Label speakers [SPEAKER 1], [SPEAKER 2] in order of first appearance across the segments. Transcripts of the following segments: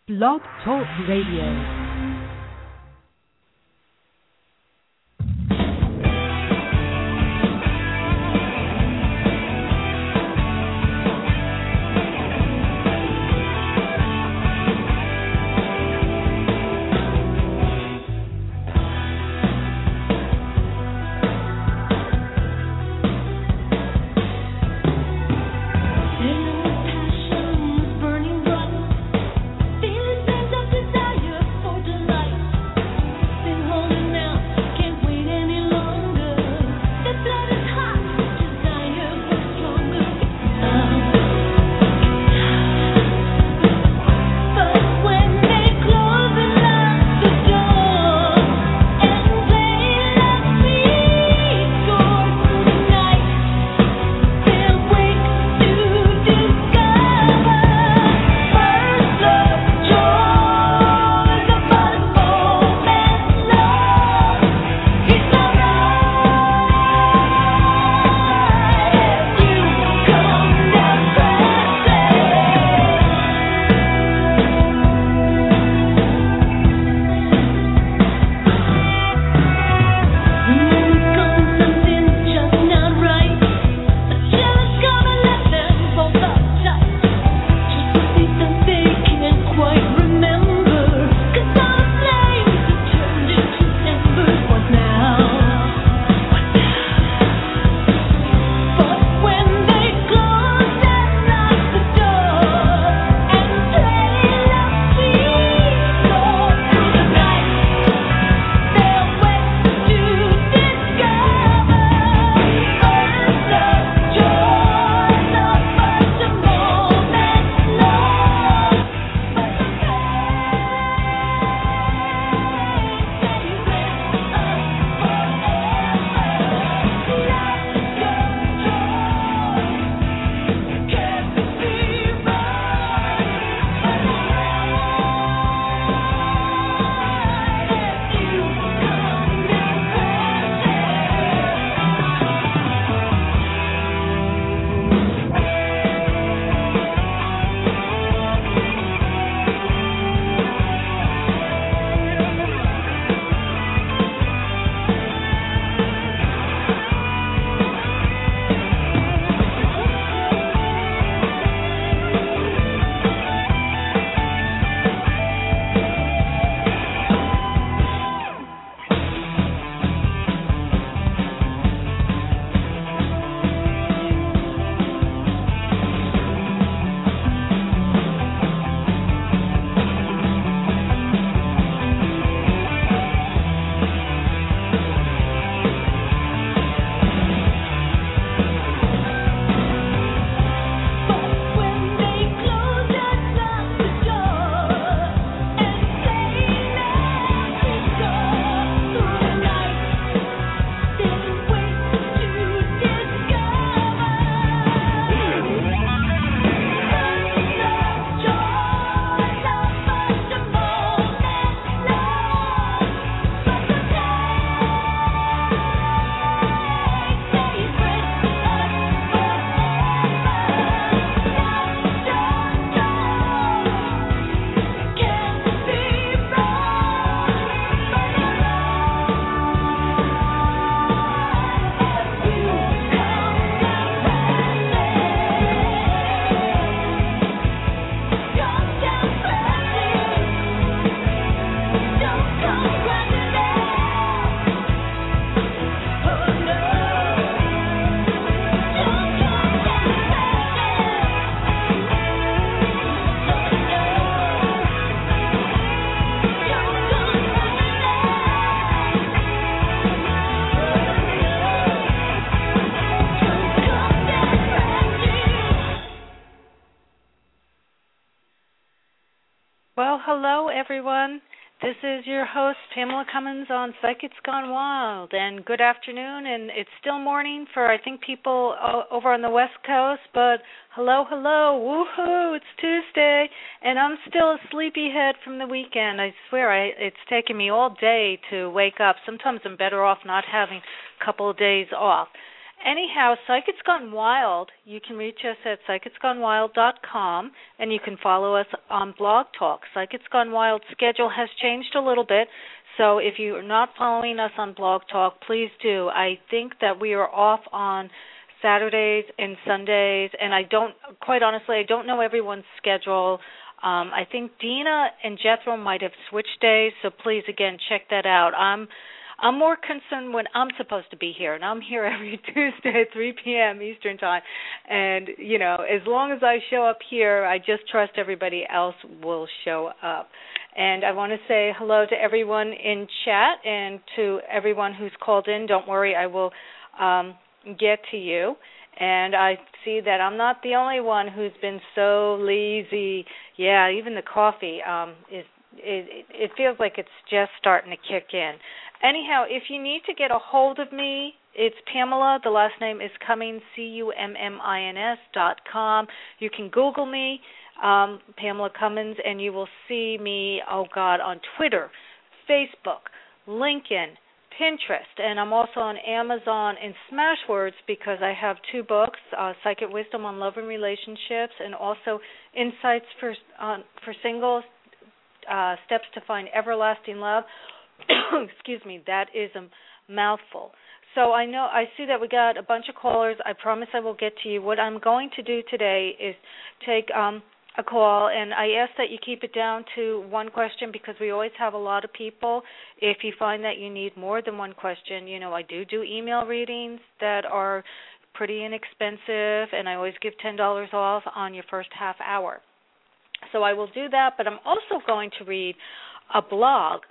[SPEAKER 1] Blog Talk Radio.
[SPEAKER 2] Well, hello, everyone. This is your host, Pamela Cummins on Psychics Gone Wild, and good afternoon, and it's still morning for, I think, people over on the West Coast, but hello, woohoo, it's Tuesday, and I'm still a sleepyhead from the weekend. I swear, it's taken me all day to wake up. Sometimes I'm better off not having a couple of days off. Anyhow, Psych It's Gone Wild, you can reach us at psychitsgonewild.com, and you can follow us on Blog Talk. Psych It's Gone Wild schedule has changed a little bit, so if you're not following us on Blog Talk, please do. I think that we are off on Saturdays and Sundays, and quite honestly, I don't know everyone's schedule. I think Dina and Jethro might have switched days, so please, again, check that out. I'm more concerned when I'm supposed to be here, and I'm here every Tuesday at 3 p.m. Eastern Time. And, as long as I show up here, I just trust everybody else will show up. And I want to say hello to everyone in chat and to everyone who's called in. Don't worry, I will get to you. And I see that I'm not the only one who's been so lazy. Yeah, even the coffee it feels like it's just starting to kick in. Anyhow, if you need to get a hold of me, it's Pamela. The last name is Cummins, CUMMINS.com. You can Google me, Pamela Cummins, and you will see me, on Twitter, Facebook, LinkedIn, Pinterest, and I'm also on Amazon and Smashwords because I have 2 books, Psychic Wisdom on Love and Relationships, and also Insights for Singles, Steps to Find Everlasting Love. Excuse me, that is a mouthful. So I see that we got a bunch of callers. I promise I will get to you. What I'm going to do today is take a call, and I ask that you keep it down to one question because we always have a lot of people. If you find that you need more than one question, I do email readings that are pretty inexpensive, and I always give $10 off on your first half hour. So I will do that, but I'm also going to read a blog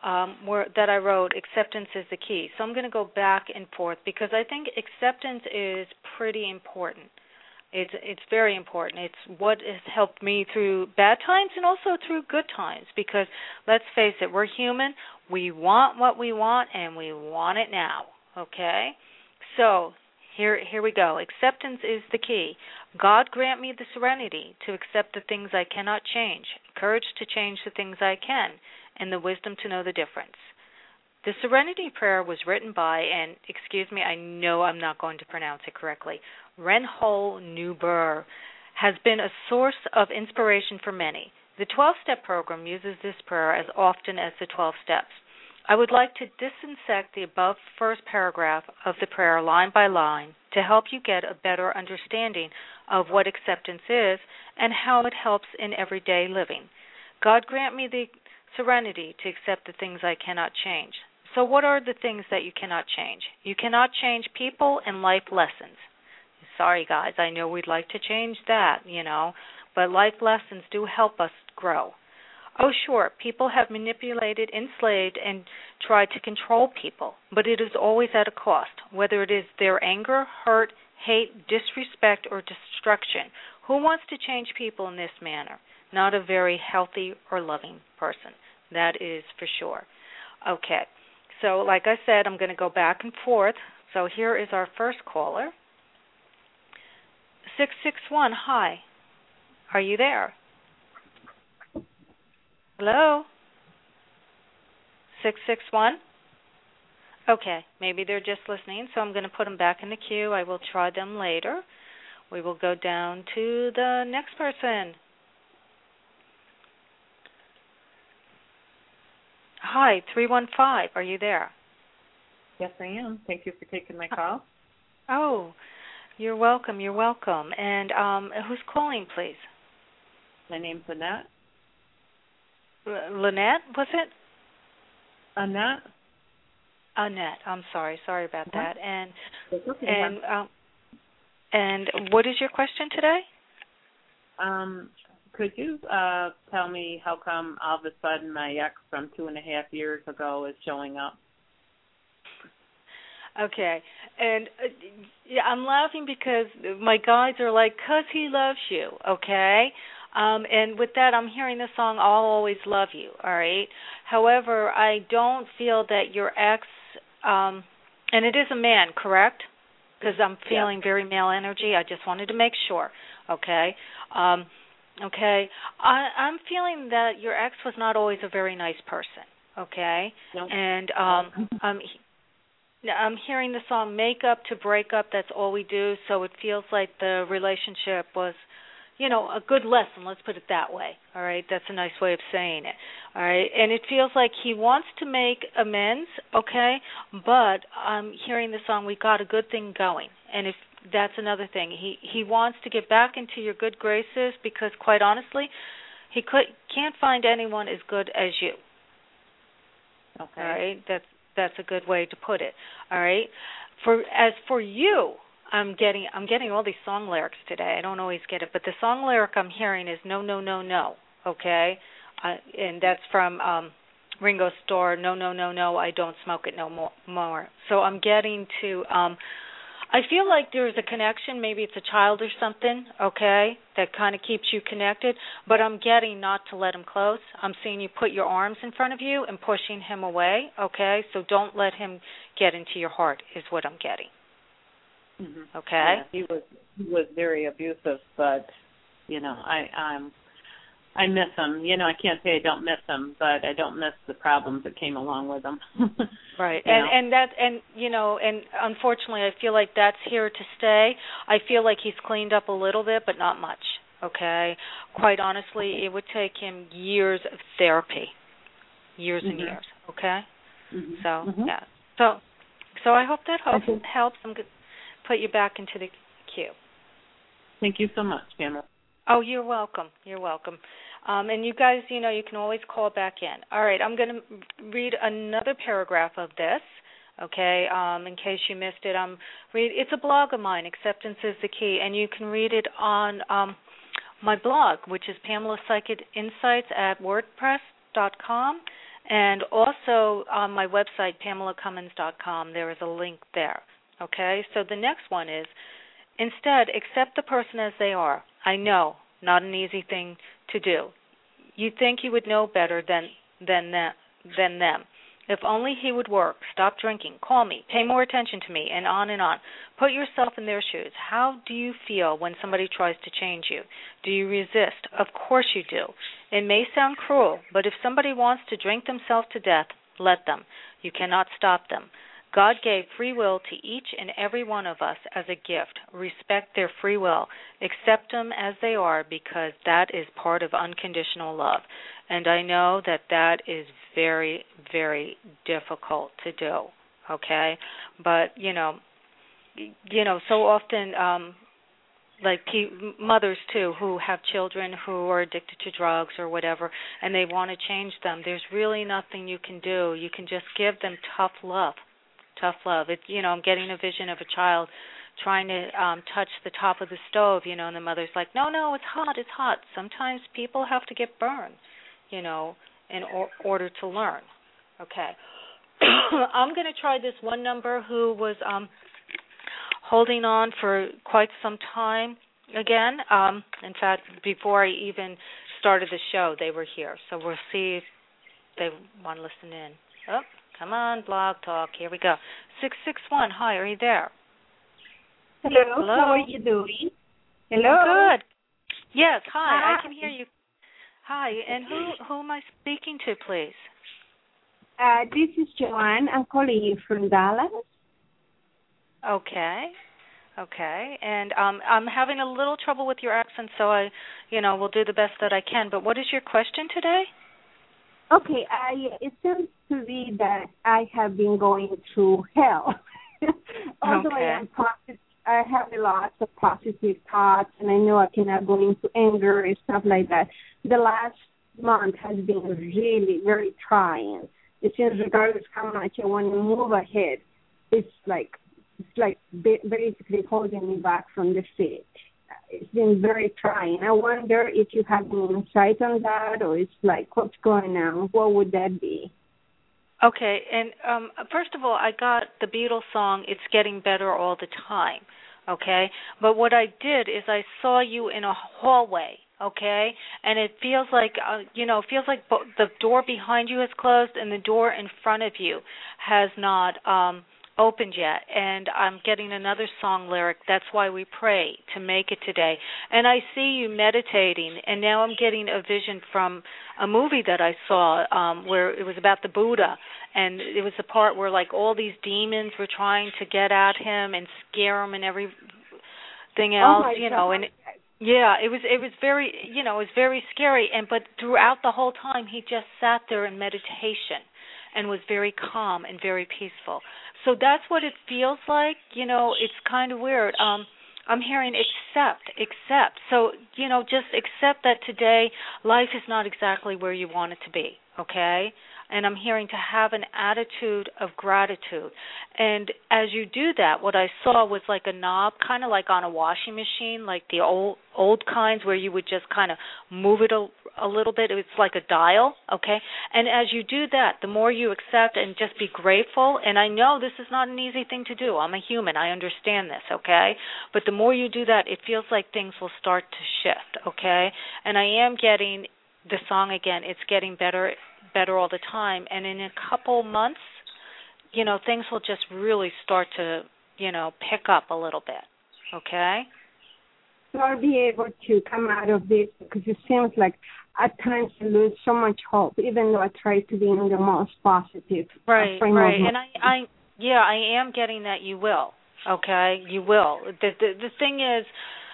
[SPEAKER 2] that I wrote, Acceptance is the Key. So I'm going to go back and forth because I think acceptance is pretty important. It's very important. It's what has helped me through bad times and also through good times because, let's face it, we're human. We want what we want, and we want it now, okay? So here we go. Acceptance is the key. God grant me the serenity to accept the things I cannot change, courage to change the things I can, and the wisdom to know the difference. The Serenity Prayer was written by, and excuse me, I know I'm not going to pronounce it correctly, Reinhold Niebuhr, has been a source of inspiration for many. The 12-step program uses this prayer as often as the 12 steps. I would like to dissect the above first paragraph of the prayer line by line to help you get a better understanding of what acceptance is and how it helps in everyday living. God grant me the serenity to accept the things I cannot change. So what are the things that you cannot change? You cannot change people and life lessons. Sorry, guys, I know we'd like to change that, but life lessons do help us grow. Oh, sure, people have manipulated, enslaved, and tried to control people, but it is always at a cost, whether it is their anger, hurt, hate, disrespect, or destruction. Who wants to change people in this manner? Not a very healthy or loving person. That is for sure. Okay, so like I said, I'm going to go back and forth. So here is our first caller. 661, hi. Are you there? Hello? 661? Okay, maybe they're just listening, so I'm going to put them back in the queue. I will try them later. We will go down to the next person. Hi, 315. Are you there?
[SPEAKER 3] Yes, I am. Thank you for taking my call.
[SPEAKER 2] Oh, you're welcome. You're welcome. And who's calling, please?
[SPEAKER 3] My name's Annette.
[SPEAKER 2] Lynette, was it?
[SPEAKER 3] Annette.
[SPEAKER 2] Annette. I'm sorry. Sorry about that. And
[SPEAKER 3] okay.
[SPEAKER 2] and what is your question today?
[SPEAKER 3] Could you tell me how come all of a sudden my ex from 2.5 years ago is showing up?
[SPEAKER 2] Okay. And I'm laughing because my guides are like, 'cause he loves you, okay? And with that, I'm hearing the song, I'll Always Love You, all right? However, I don't feel that your ex, and it is a man, correct? Because I'm feeling very male energy. I just wanted to make sure, okay? Okay. I'm feeling that your ex was not always a very nice person, okay?
[SPEAKER 3] No.
[SPEAKER 2] And I'm hearing the song "Make Up to Break Up." That's all we do. So it feels like the relationship was, a good lesson. Let's put it that way. All right, that's a nice way of saying it. All right, and it feels like he wants to make amends. Okay, but I'm hearing the song "We Got a Good Thing Going," and if that's another thing, he wants to get back into your good graces because, quite honestly, can't find anyone as good as you.
[SPEAKER 3] Okay.
[SPEAKER 2] All right, that's a good way to put it. All right. As for you, I'm getting all these song lyrics today. I don't always get it, but the song lyric I'm hearing is no, no, no, no. Okay, and that's from Ringo Starr. No, no, no, no. I don't smoke it no more. So I'm getting to. I feel like there's a connection. Maybe it's a child or something, okay, that kind of keeps you connected. But I'm getting not to let him close. I'm seeing you put your arms in front of you and pushing him away, okay? So don't let him get into your heart is what I'm getting.
[SPEAKER 3] Mm-hmm.
[SPEAKER 2] Okay?
[SPEAKER 3] Yeah, he was very abusive, but, I miss him. I can't say I don't miss him, but I don't miss the problems that came along with him.
[SPEAKER 2] Right. And unfortunately I feel like that's here to stay. I feel like he's cleaned up a little bit, but not much. Okay? Quite honestly, it would take him years of therapy. Years and years. Okay?
[SPEAKER 3] Mm-hmm.
[SPEAKER 2] So, yeah. So I hope that helps. I'm going to put you back into the queue.
[SPEAKER 3] Thank you so much, Pamela.
[SPEAKER 2] Oh, you're welcome. You're welcome. And you guys, you can always call back in. All right, I'm going to read another paragraph of this, okay, in case you missed it. It's a blog of mine, Acceptance is the Key, and you can read it on my blog, which is Pamela Psychic Insights at WordPress.com, and also on my website, PamelaCummins.com. There is a link there, okay? So the next one is, instead, accept the person as they are. I know, not an easy thing to do. You think you would know better than them. If only he would work, stop drinking, call me, pay more attention to me, and on and on. Put yourself in their shoes. How do you feel when somebody tries to change you? Do you resist? Of course you do. It may sound cruel, but if somebody wants to drink themselves to death, let them. You cannot stop them. God gave free will to each and every one of us as a gift. Respect their free will. Accept them as they are because that is part of unconditional love. And I know that is very, very difficult to do, okay? But, so often, like mothers, too, who have children who are addicted to drugs or whatever, and they want to change them, there's really nothing you can do. You can just give them tough love. Tough love. I'm getting a vision of a child trying to touch the top of the stove, and the mother's like, no, it's hot, it's hot. Sometimes people have to get burned, in order to learn. Okay. I'm going to try this one number who was holding on for quite some time again. In fact, before I even started the show, they were here. So we'll see if they want to listen in. Oh. Come on, Blog Talk. Here we go. 661. Hi, are you there?
[SPEAKER 4] Hello. How are you doing? Hello.
[SPEAKER 2] Good. Yes. Hi. I can hear you. Hi. And who am I speaking to, please?
[SPEAKER 4] This is Joanne. I'm calling you from Dallas.
[SPEAKER 2] Okay. And I'm having a little trouble with your accent, so I, will do the best that I can. But what is your question today?
[SPEAKER 4] Okay, it seems to be that I have been going through hell. Although I have a lot of positive thoughts, and I know I cannot go into anger and stuff like that. The last month has been really very trying. It seems regardless how much I want to move ahead, it's like basically holding me back from the feet. It's been very trying. I wonder if you have any insight on that, or it's like, what's going on? What would that be?
[SPEAKER 2] Okay, and first of all, I got the Beatles song, It's Getting Better All the Time, okay? But what I did is I saw you in a hallway, okay? And it feels like, the door behind you has closed and the door in front of you has not opened yet, and I'm getting another song lyric. That's why we pray to make it today. And I see you meditating, and now I'm getting a vision from a movie that I saw where it was about the Buddha, and it was the part where like all these demons were trying to get at him and scare him and everything else, and yeah, it was very, it was very scary, but throughout the whole time he just sat there in meditation and was very calm and very peaceful. So that's what it feels like. It's kind of weird. I'm hearing accept. So, just accept that today life is not exactly where you want it to be, okay? And I'm hearing to have an attitude of gratitude. And as you do that, what I saw was like a knob, kind of like on a washing machine, like the old kinds where you would just kind of move it a little bit. It's like a dial, okay? And as you do that, the more you accept and just be grateful, and I know this is not an easy thing to do. I'm a human. I understand this, okay? But the more you do that, it feels like things will start to shift, okay? And I am getting the song again. It's getting better all the time, and in a couple months, things will just really start to, pick up a little bit, okay?
[SPEAKER 4] So I'll be able to come out of this, because it seems like at times I lose so much hope, even though I try to be in the most positive
[SPEAKER 2] frame
[SPEAKER 4] of
[SPEAKER 2] mind. And I am getting that you will, okay? You will. The thing is,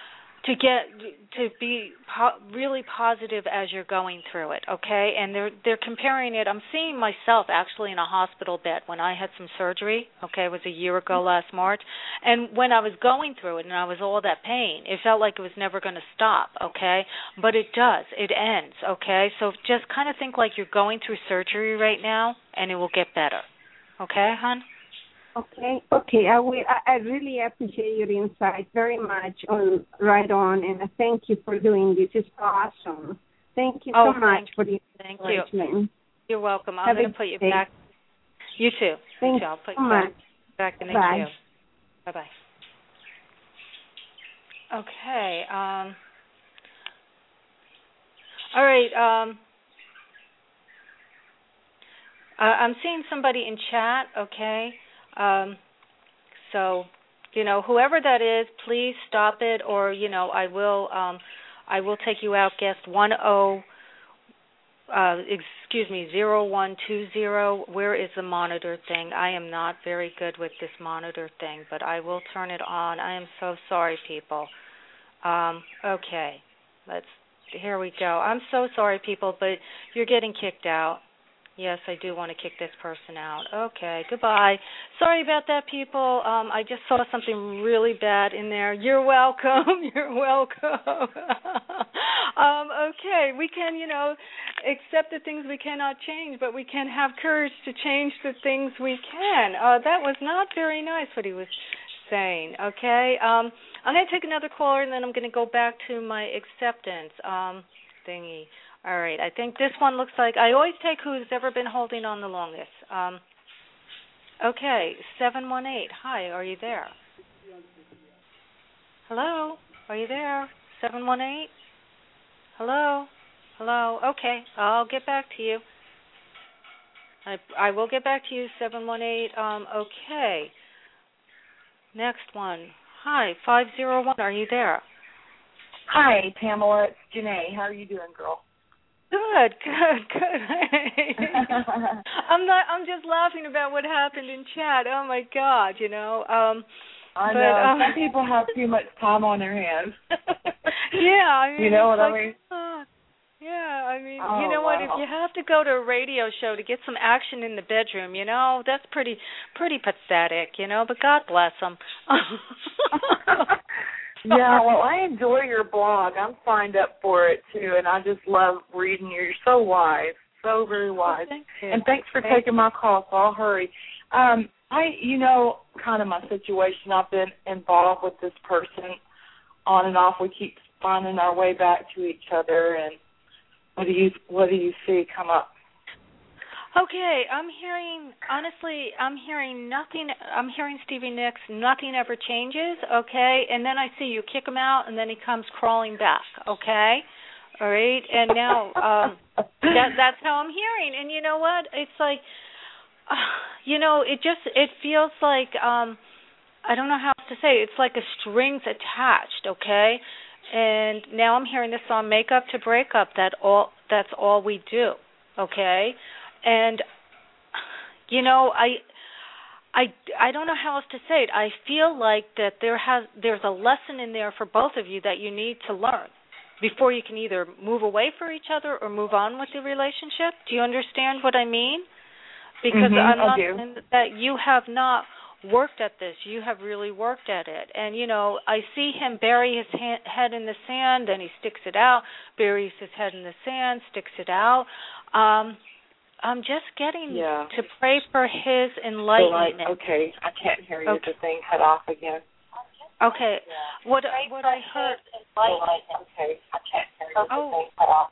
[SPEAKER 2] to be really positive as you're going through it, okay? And they're comparing it. I'm seeing myself actually in a hospital bed when I had some surgery, okay? It was a year ago last March. And when I was going through it and I was all that pain, it felt like it was never going to stop, okay? But it does. It ends, okay? So just kind of think like you're going through surgery right now, and it will get better. Okay, hon?
[SPEAKER 4] Okay. I really appreciate your insight very much. Right on, and I thank you for doing this. It's awesome. Thank you so much for the encouragement.
[SPEAKER 2] You. You're welcome. I'm going to put you back. You too.
[SPEAKER 4] Thank
[SPEAKER 2] you. I'll put
[SPEAKER 4] you
[SPEAKER 2] you back in the queue. Bye-bye. Okay. All right. I'm seeing somebody in chat, okay? So, whoever that is, please stop it, or I will take you out. Guest 0120. Where is the monitor thing? I am not very good with this monitor thing, but I will turn it on. I am so sorry, people. Okay, here we go. I'm so sorry, people, but you're getting kicked out. Yes, I do want to kick this person out. Okay, goodbye. Sorry about that, people. I just saw something really bad in there. You're welcome. You're welcome. Okay, we can, accept the things we cannot change, but we can have courage to change the things we can. That was not very nice what he was saying, okay? I'm going to take another caller, and then I'm going to go back to my acceptance thingy. All right, I think this one looks like, I always take who's ever been holding on the longest. Okay, 718. Hi, are you there? Hello, are you there? 718? Hello? Okay, I'll get back to you. I will get back to you, 718. Okay. Next one. Hi, 501, are you there?
[SPEAKER 5] Hi, Pamela, it's Janae. How are you doing, girl?
[SPEAKER 2] Good. I'm just laughing about what happened in chat. Oh my God,
[SPEAKER 5] I know. Some people have too much time on their hands.
[SPEAKER 2] Yeah,
[SPEAKER 5] you know what I mean?
[SPEAKER 2] Yeah, you know what? If you have to go to a radio show to get some action in the bedroom, that's pretty pathetic, But God bless them.
[SPEAKER 5] Yeah, well, I enjoy your blog. I'm signed up for it, too, and I just love reading you. You're so wise, so very wise.
[SPEAKER 2] Thank you.
[SPEAKER 5] And thanks for taking my call, so I'll hurry. Kind of my situation. I've been involved with this person on and off. We keep finding our way back to each other, and what do you see come up?
[SPEAKER 2] Okay, I'm hearing nothing. I'm hearing Stevie Nicks, nothing ever changes, okay? And then I see you kick him out, and then he comes crawling back, okay? All right? And now that's how I'm hearing. And you know what? It's like it feels like, I don't know how else to say it. It's like a strings attached, okay? And now I'm hearing this song, Make Up to Break Up, that's all we do, okay? And, I don't know how else to say it. I feel like that there's a lesson in there for both of you that you need to learn before you can either move away from each other or move on with the relationship. Do you understand what I mean? Because I'm not saying that you have not worked at this. You have really worked at it. And, I see him bury his head in the sand, and he sticks it out, buries his head in the sand, sticks it out. I'm just getting to pray for his enlightenment.
[SPEAKER 5] Okay, I can't hear you. Okay. The thing cut off again.
[SPEAKER 2] Okay. What I heard.
[SPEAKER 5] Okay, I can't hear you. The thing cut off.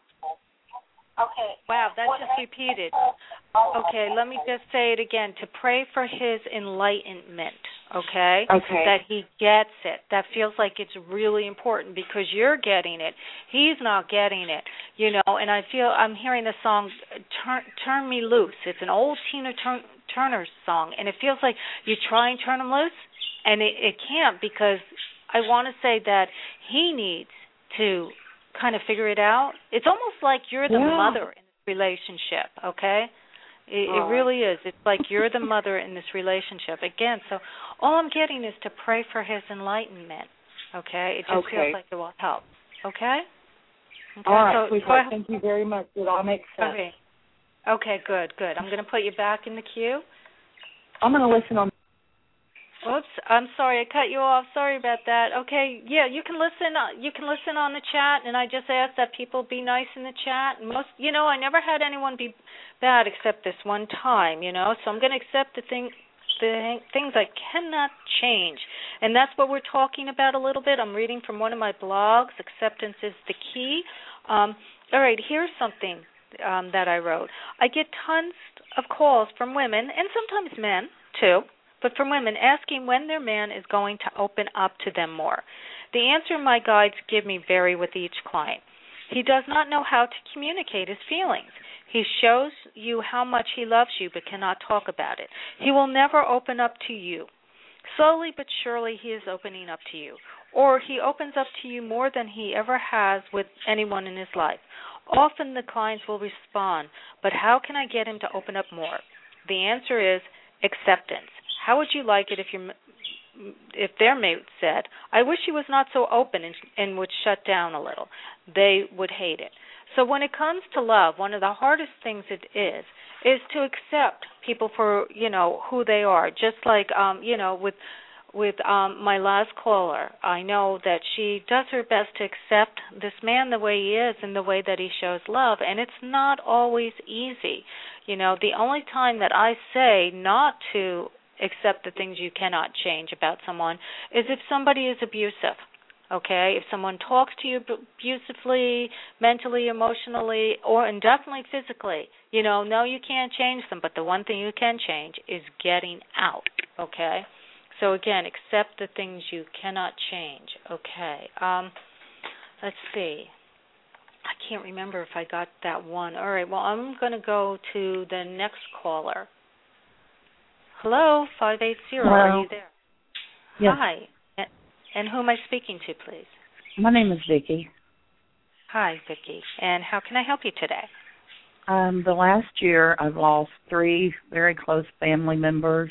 [SPEAKER 5] Okay.
[SPEAKER 2] Wow, that just repeated. Okay, let me just say it again. To pray for his enlightenment, okay?
[SPEAKER 5] Okay.
[SPEAKER 2] That he gets it. That feels like it's really important because you're getting it. He's not getting it, and I'm hearing the song, Turn Me Loose. It's an old Tina Turner song, and it feels like you try and turn him loose, and it can't, because I want to say that he needs to kind of figure it out. It's almost like you're the mother in this relationship, okay? It really is. It's like you're the mother in this relationship. Again, so all I'm getting is to pray for his enlightenment, okay? It just feels like it will help, okay?
[SPEAKER 5] All right, sweetheart. Thank you very much. It all makes sense.
[SPEAKER 2] Okay, good. I'm going to put you back in the queue.
[SPEAKER 5] I'm going to listen on.
[SPEAKER 2] Oops, I'm sorry, I cut you off. Sorry about that. Okay, you can listen. You can listen on the chat, and I just ask that people be nice in the chat. And most, I never had anyone be bad except this one time. So I'm going to accept the things I cannot change, and that's what we're talking about a little bit. I'm reading from one of my blogs. Acceptance is the key. All right, here's something that I wrote. I get tons of calls from women, and sometimes men too, but from women asking when their man is going to open up to them more. The answer my guides give me vary with each client. He does not know how to communicate his feelings. He shows you how much he loves you but cannot talk about it. He will never open up to you. Slowly but surely he is opening up to you. Or he opens up to you more than he ever has with anyone in his life. Often the clients will respond, but how can I get him to open up more? The answer is acceptance. How would you like it if their mate said, I wish he was not so open and would shut down a little? They would hate it. So when it comes to love, one of the hardest things it is to accept people for, who they are. Just like, with my last caller, I know that she does her best to accept this man the way he is and the way that he shows love, and it's not always easy. The only time that I say not to accept the things you cannot change about someone is if somebody is abusive, okay? If someone talks to you abusively, mentally, emotionally, and definitely physically, no, you can't change them, but the one thing you can change is getting out, okay? So again, accept the things you cannot change, okay? Let's see. I can't remember if I got that one. All right, well, I'm going to go to the next caller. Hello, 580.
[SPEAKER 6] Hello.
[SPEAKER 2] Are you there?
[SPEAKER 6] Yes.
[SPEAKER 2] Hi. And who am I speaking to, please?
[SPEAKER 6] My name is Vicki.
[SPEAKER 2] Hi, Vicki. And how can I help you today?
[SPEAKER 6] The last year, I've lost 3 very close family members,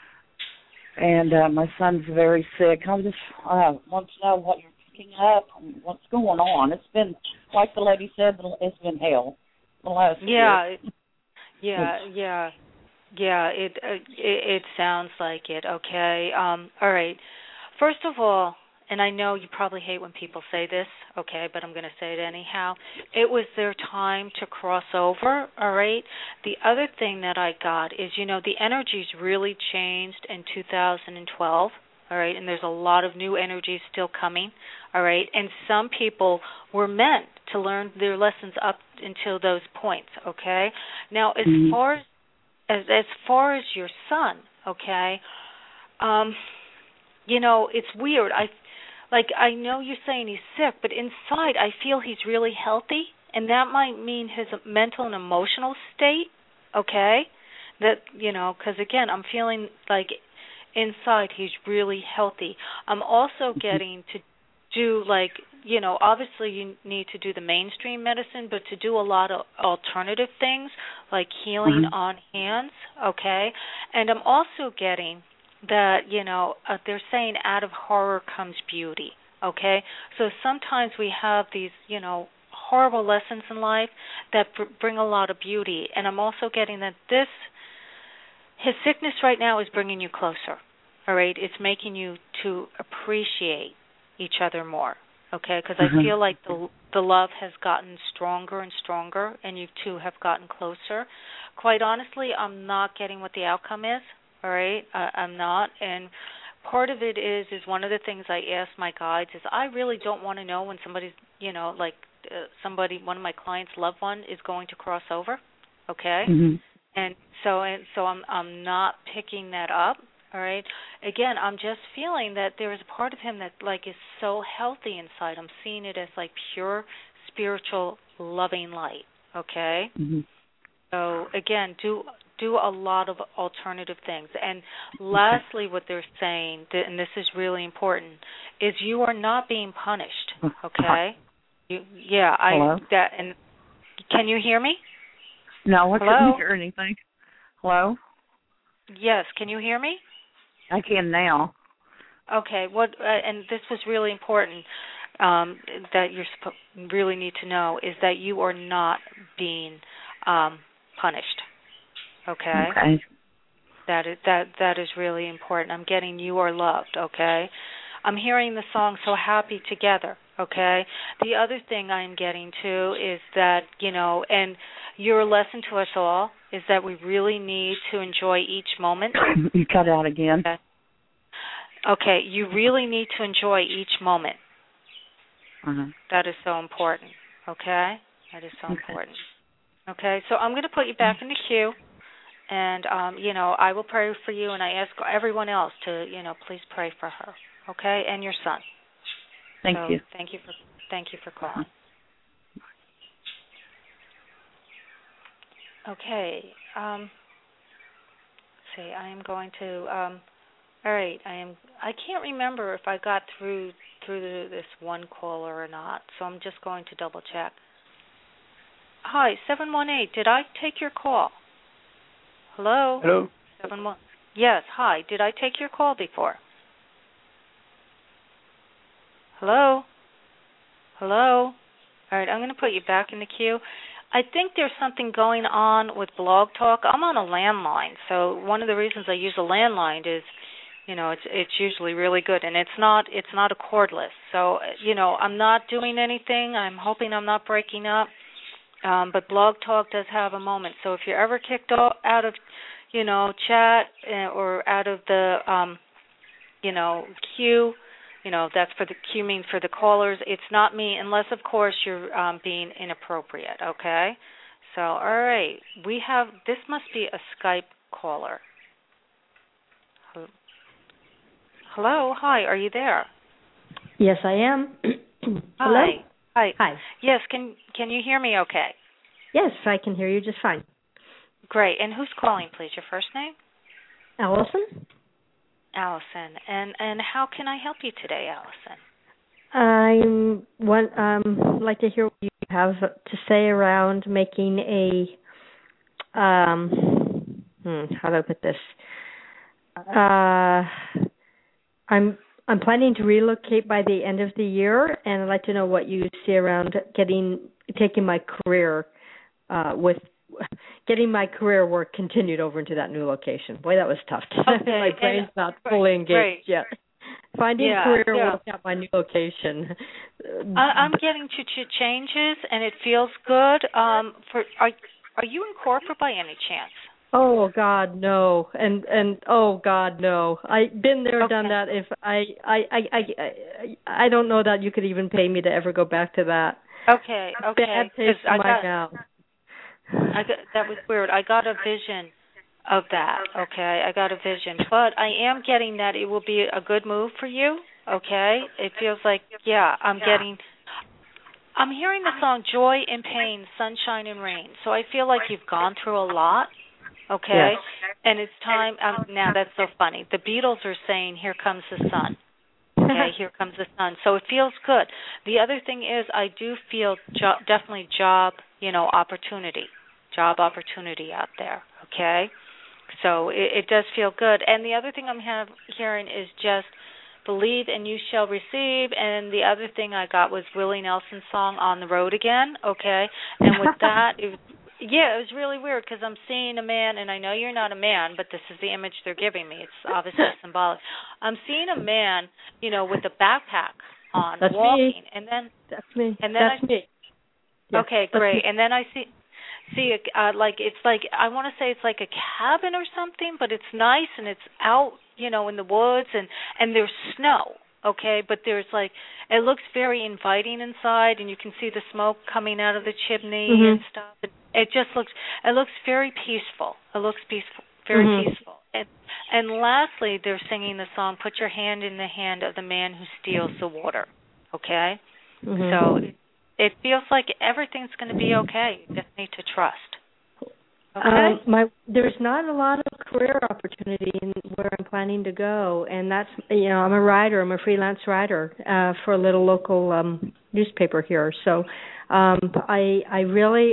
[SPEAKER 6] and my son's very sick. I just want to know what you're picking up and what's going on. It's been, like the lady said, it's been hell the last year.
[SPEAKER 2] Yeah, it sounds like it. Okay. All right. First of all, and I know you probably hate when people say this, okay, but I'm going to say it anyhow. It was their time to cross over, all right? The other thing that I got is, the energies really changed in 2012, all right, and there's a lot of new energies still coming, all right, and some people were meant to learn their lessons up until those points, okay? Now, as far as your son, okay, it's weird. I know you're saying he's sick, but inside I feel he's really healthy, and that might mean his mental and emotional state, okay? That, because again, I'm feeling like inside he's really healthy. I'm also getting to do obviously you need to do the mainstream medicine, but to do a lot of alternative things like healing on hands, okay? And I'm also getting that, they're saying out of horror comes beauty, okay? So sometimes we have these, horrible lessons in life that bring a lot of beauty. And I'm also getting that his sickness right now is bringing you closer, all right? It's making you to appreciate each other more, okay? Because I feel like the love has gotten stronger and stronger, and you two have gotten closer. Quite honestly, I'm not getting what the outcome is, all right? I'm not, and part of it is one of the things I ask my guides is I really don't want to know when somebody's, one of my clients' loved one is going to cross over, okay? And so I'm not picking that up. All right. Again, I'm just feeling that there is a part of him that is so healthy inside. I'm seeing it as pure spiritual loving light. Okay. So again, do a lot of alternative things. And lastly, what they're saying, and this is really important, is you are not being punished. Okay.
[SPEAKER 6] Hello?
[SPEAKER 2] And can you hear me?
[SPEAKER 6] No, I
[SPEAKER 2] Hello?
[SPEAKER 6] couldn't hear anything. Hello?
[SPEAKER 2] Yes. Can you hear me?
[SPEAKER 6] I can now.
[SPEAKER 2] Okay, and this was really important that you really need to know is that you are not being punished. Okay.
[SPEAKER 6] Okay.
[SPEAKER 2] That is really important. I'm getting you are loved. Okay. I'm hearing the song "So Happy Together." Okay. The other thing I'm getting to is that and your lesson to us all is that we really need to enjoy each moment.
[SPEAKER 6] You cut out again.
[SPEAKER 2] Okay, you really need to enjoy each moment. That is so important, okay? That is so important. Okay, so I'm going to put you back in the queue, and, I will pray for you, and I ask everyone else to, please pray for her, okay, and your son.
[SPEAKER 6] Thank you.
[SPEAKER 2] Thank you for calling. Okay, see, I am going to, all right, I can't remember if I got through this one caller or not, so I'm just going to double check. Hi, 718, did I take your call? Hello?
[SPEAKER 7] Hello?
[SPEAKER 2] 71. Yes, hi, did I take your call before? Hello? Hello? All right, I'm going to put you back in the queue. I think there's something going on with Blog Talk. I'm on a landline, so one of the reasons I use a landline is, it's usually really good, and it's not a cordless. So, I'm not doing anything. I'm hoping I'm not breaking up. But Blog Talk does have a moment. So if you're ever kicked out of, chat or out of the, queue, that's for the queue means for the callers. It's not me unless, of course, you're being inappropriate, okay? So, all right. This must be a Skype caller. Hello? Hi, are you there?
[SPEAKER 1] Yes, I am. Hello?
[SPEAKER 2] Hi.
[SPEAKER 1] Hi.
[SPEAKER 2] Yes, can you hear me okay?
[SPEAKER 1] Yes, I can hear you just fine.
[SPEAKER 2] Great. And who's calling, please? Your first name?
[SPEAKER 1] Allison?
[SPEAKER 2] Allison. And how can I help you today, Allison?
[SPEAKER 1] I like to hear what you have to say around making a how do I put this? I'm planning to relocate by the end of the year, and I'd like to know what you see around taking my career getting my career work continued over into that new location. Boy, that was tough.
[SPEAKER 2] Okay.
[SPEAKER 1] My brain's not fully engaged yet. Finding career work at my new location.
[SPEAKER 2] I'm getting to changes, and it feels good. Are you in corporate by any chance?
[SPEAKER 1] Oh God, no, and oh God, no. I've been there, done that. If I don't know that you could even pay me to ever go back to that.
[SPEAKER 2] Okay.
[SPEAKER 1] Bad taste in my mouth.
[SPEAKER 2] That was weird. I got a vision of that. Okay, I got a vision, but I am getting that it will be a good move for you. Okay, it feels like I'm hearing the song "Joy and Pain, Sunshine and Rain." So I feel like you've gone through a lot. okay?
[SPEAKER 1] Yes.
[SPEAKER 2] And it's time, now that's so funny. The Beatles are saying, here comes the sun. Okay, here comes the sun. So it feels good. The other thing is I do feel definitely job opportunity out there, okay? So it does feel good. And the other thing I'm hearing is just believe and you shall receive. And the other thing I got was Willie Nelson's song, On the Road Again, okay? And with that, it was really weird because I'm seeing a man, and I know you're not a man, but this is the image they're giving me. It's obviously symbolic. I'm seeing a man, with a backpack on,
[SPEAKER 1] That's
[SPEAKER 2] walking.
[SPEAKER 1] Me.
[SPEAKER 2] And then
[SPEAKER 1] That's me.
[SPEAKER 2] And then
[SPEAKER 1] That's me. Yes,
[SPEAKER 2] okay, great. And then I see it's like I want to say it's like a cabin or something, but it's nice and it's out, in the woods and there's snow, okay? But there's it looks very inviting inside, and you can see the smoke coming out of the chimney and stuff. It looks very peaceful. It looks peaceful, very peaceful. And lastly, they're singing the song "Put Your Hand in the Hand of the Man Who Steals the Water," okay? So it feels like everything's going to be okay. You just need to trust. Okay.
[SPEAKER 1] There's not a lot of career opportunity in where I'm planning to go, and that's I'm a writer. I'm a freelance writer for a little local newspaper here. So I really,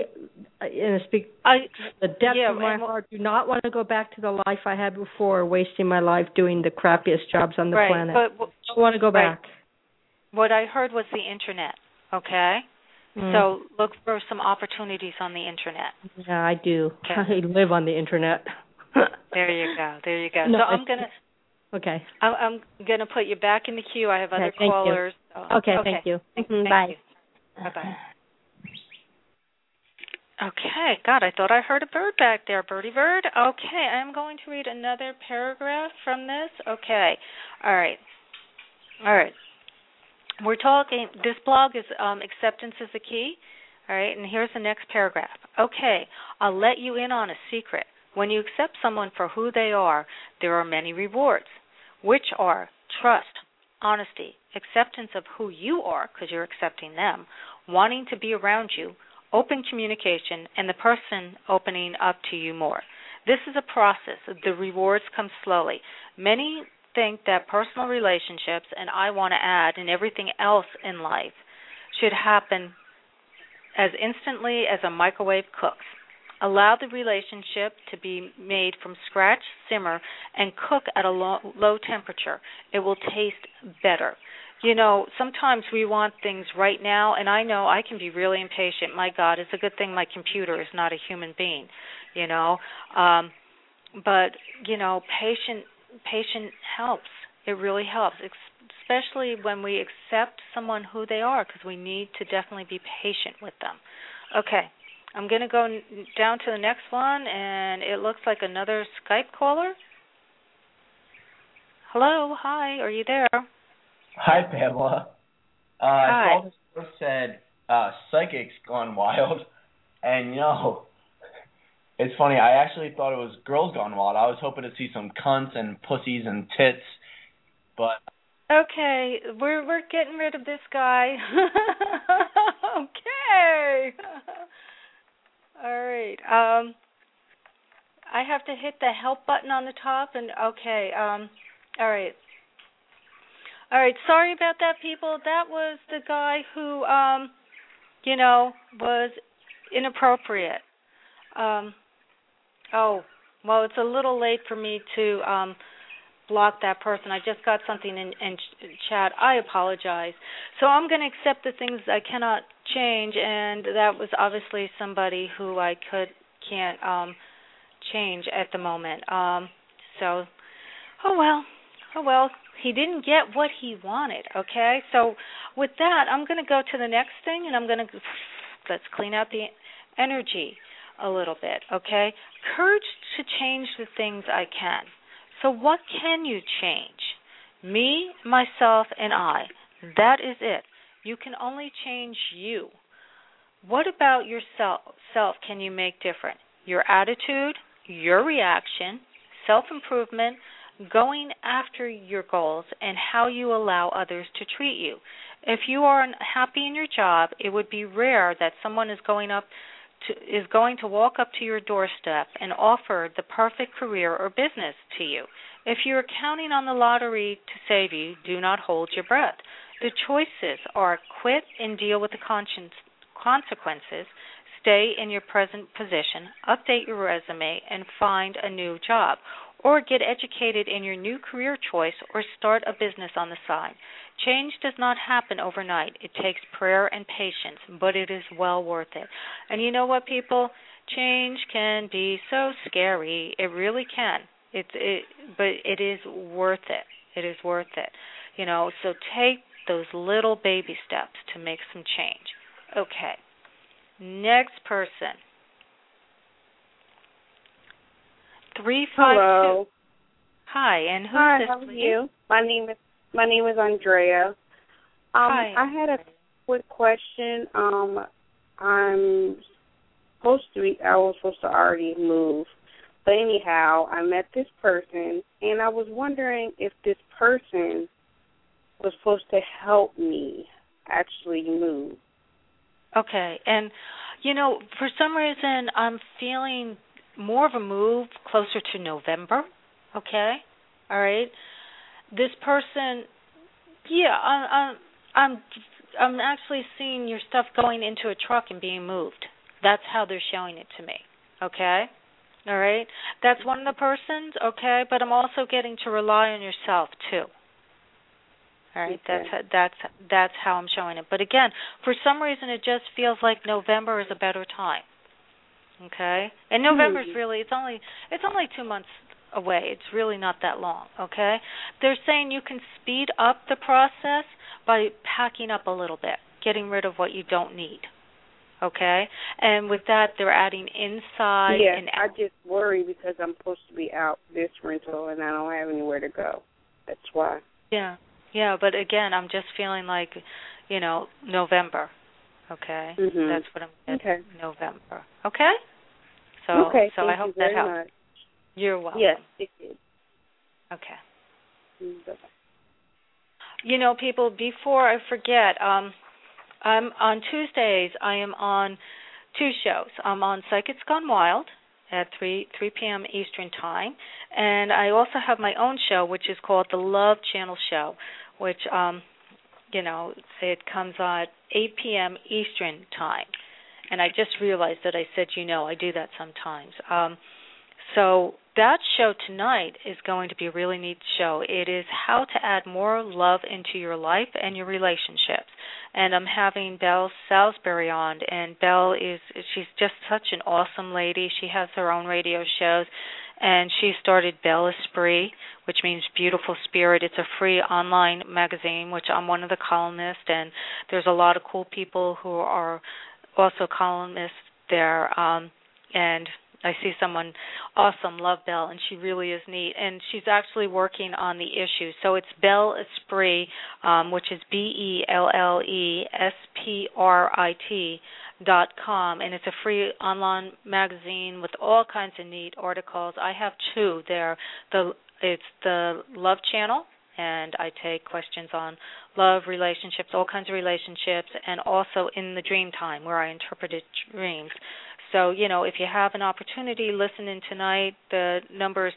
[SPEAKER 1] the depth of my heart, do not want to go back to the life I had before, wasting my life doing the crappiest jobs on the planet. But, I don't want to go back.
[SPEAKER 2] What I heard was the internet. Okay. So look for some opportunities on the internet.
[SPEAKER 1] Yeah, I do. Okay. I live on the internet.
[SPEAKER 2] There you go.
[SPEAKER 1] No,
[SPEAKER 2] so I'm gonna.
[SPEAKER 1] Okay.
[SPEAKER 2] I'm gonna put you back in the queue. I have other callers.
[SPEAKER 1] Okay, thank you.
[SPEAKER 2] Thank
[SPEAKER 1] Bye.
[SPEAKER 2] Bye. Okay. God, I thought I heard a bird back there, Birdie Bird. Okay, I'm going to read another paragraph from this. Okay. All right. We're talking, this blog is acceptance is the key, all right, and here's the next paragraph. Okay, I'll let you in on a secret. When you accept someone for who they are, there are many rewards, which are trust, honesty, acceptance of who you are, because you're accepting them, wanting to be around you, open communication, and the person opening up to you more. This is a process. The rewards come slowly. Many think that personal relationships, and I want to add, and everything else in life, should happen as instantly as a microwave cooks. Allow the relationship to be made from scratch, simmer, and cook at a low temperature. It will taste better. Sometimes we want things right now, and I know I can be really impatient. My God, it's a good thing my computer is not a human being, but, patient helps. It really helps, especially when we accept someone who they are, because we need to definitely be patient with them. Okay, I'm going to go down to the next one, and it looks like another Skype caller. Hello, hi, are you there?
[SPEAKER 7] Hi, Pamela.
[SPEAKER 2] Hi.
[SPEAKER 7] I saw this post said, Psychics Gone Wild, and it's funny, I actually thought it was Girls Gone Wild. I was hoping to see some cunts and pussies and tits, but...
[SPEAKER 2] Okay, we're getting rid of this guy. Okay. All right. I have to hit the help button on the top, and okay. All right. All right, sorry about that, people. That was the guy who, was inappropriate. Well, it's a little late for me to block that person. I just got something in chat. I apologize. So I'm going to accept the things I cannot change, and that was obviously somebody who I can't change at the moment. Oh well. He didn't get what he wanted, okay? So with that, I'm going to go to the next thing, and let's clean out the energy a little bit, okay? Courage to change the things I can. So what can you change? Me, myself, and I. That is it. You can only change you. What about yourself can you make different? Your attitude, your reaction, self-improvement, going after your goals, and how you allow others to treat you. If you are unhappy in your job, it would be rare that someone is going up is going to walk up to your doorstep and offer the perfect career or business to you. If you're counting on the lottery to save you, do not hold your breath. The choices are quit and deal with the consequences, stay in your present position, update your resume, and find a new job, or get educated in your new career choice or start a business on the side. Change does not happen overnight. It takes prayer and patience, but it is well worth it. And you know what, people? Change can be so scary. It really can. But it is worth it. It is worth it. You know, so take those little baby steps to make some change. Okay. Next person. 352.
[SPEAKER 8] Hello.
[SPEAKER 2] Hi, and who's
[SPEAKER 8] Hi,
[SPEAKER 2] this?
[SPEAKER 8] How are you? My name is Andrea.
[SPEAKER 2] Hi.
[SPEAKER 8] I had a quick question. I was supposed to already move. But anyhow, I met this person, and I was wondering if this person was supposed to help me actually move.
[SPEAKER 2] Okay, and, you know, for some reason I'm feeling more of a move closer to November, okay? All right? This person, yeah, I'm actually seeing your stuff going into a truck and being moved. That's how they're showing it to me, okay? All right? That's one of the persons, okay? But I'm also getting to rely on yourself, too. All right?
[SPEAKER 8] Okay.
[SPEAKER 2] That's how I'm showing it. But again, for some reason it just feels like November is a better time. Okay? And November's really it's only 2 months away. It's really not that long, okay? They're saying you can speed up the process by packing up a little bit, getting rid of what you don't need. Okay? And with that, they're adding inside and out.
[SPEAKER 8] I just worry because I'm supposed to be out this rental and I don't have anywhere to go. That's why.
[SPEAKER 2] Yeah, but again, I'm just feeling like, you know, November. Okay?
[SPEAKER 8] Mm-hmm.
[SPEAKER 2] That's what I'm getting.
[SPEAKER 8] Okay.
[SPEAKER 2] November. Okay? So I hope that helps.
[SPEAKER 8] Much.
[SPEAKER 2] You're welcome.
[SPEAKER 8] Yes, it did.
[SPEAKER 2] Okay.
[SPEAKER 8] Bye-bye.
[SPEAKER 2] You know, people, before I forget, I'm on Tuesdays, I am on 2 shows. I'm on Psychics Gone Wild at 3 p.m. Eastern Time, and I also have my own show, which is called the Love Channel Show, which, you know, it comes on at 8 p.m. Eastern Time. And I just realized that I said, you know, I do that sometimes. So that show tonight is going to be a really neat show. It is how to add more love into your life and your relationships. And I'm having Belle Salisbury on, and Belle she's just such an awesome lady. She has her own radio shows, and she started Belle Esprit, which means beautiful spirit. It's a free online magazine, which I'm one of the columnists, and there's a lot of cool people who are also columnists there, and I see someone awesome, love Belle, and she really is neat. And she's actually working on the issue. So it's Belle Esprit, which is BELLESPRIT.com, and it's a free online magazine with all kinds of neat articles. I have 2 there. It's the Love Channel, and I take questions on love, relationships, all kinds of relationships, and also in the Dream Time, where I interpreted dreams. So, you know, if you have an opportunity, listen in tonight. The number is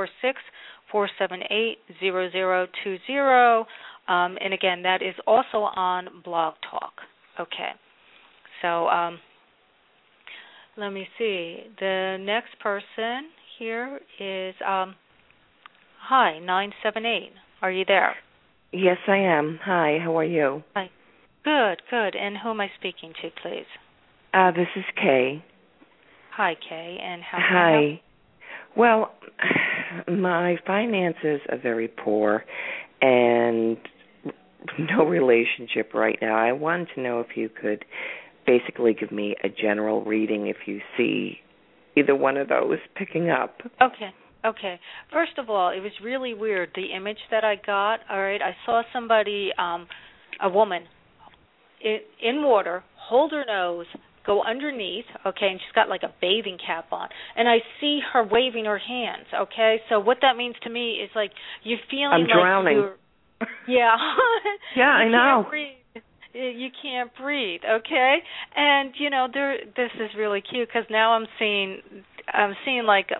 [SPEAKER 2] 646-478-0020. And again, that is also on Blog Talk. Okay. So let me see. The next person here is, hi, 978. Are you there?
[SPEAKER 9] Yes, I am. Hi, how are you?
[SPEAKER 2] Hi. Good. And who am I speaking to, please?
[SPEAKER 9] This is Kay.
[SPEAKER 2] Hi, Kay, and how can I help?
[SPEAKER 9] Well, my finances are very poor and no relationship right now. I wanted to know if you could basically give me a general reading if you see either one of those picking up.
[SPEAKER 2] Okay. First of all, it was really weird, the image that I got. All right, I saw somebody, a woman, in water, hold her nose, go underneath, okay, and she's got like a bathing cap on, and I see her waving her hands, okay? So what that means to me is like you're feeling
[SPEAKER 9] I'm drowning.
[SPEAKER 2] Yeah.
[SPEAKER 9] Yeah, I know.
[SPEAKER 2] Can't breathe. you can't breathe, okay? And this is really cute because now I'm seeing like